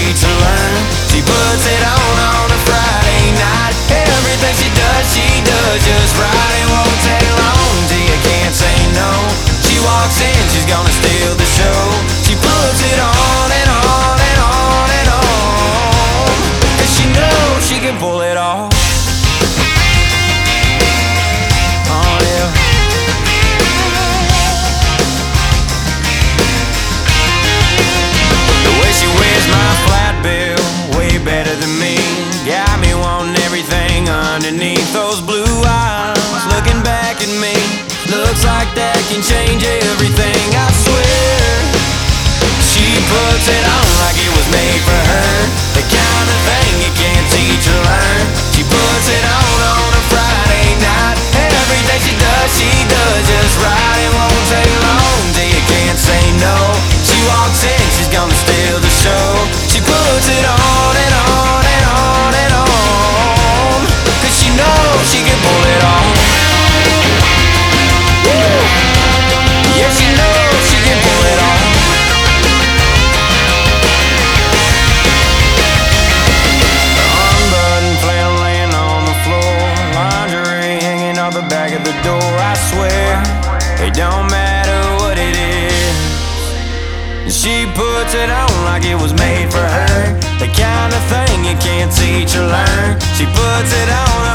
teach or learn. She puts it on a Friday night. Everything she does just right. It won't take long till you can't say no. She walks in, she's gonna steal the show. She puts it on and on and on and on, 'cause she knows she can pull it off. Oh yeah. The way she wears my flat bill, way better than me. Got me wanting everything underneath those blue eyes, looking back at me. Looks like that can change everything, I swear. She puts it on like it was made for her, the kind of thing you can't teach or learn. She puts it on a Friday night. Everything she does just right. It won't take long till you can't say no. She walks in, she's gonna steal the show. She puts it on and on and on and on, 'cause she knows she can pull it off. Yeah, she knows she can pull it off. Unbuttoned flannel laying on the floor, lingerie hanging off the back of the door. I swear, it don't matter what it is. She puts it on like it was made for her, the kind of thing you can't teach or learn. She puts it on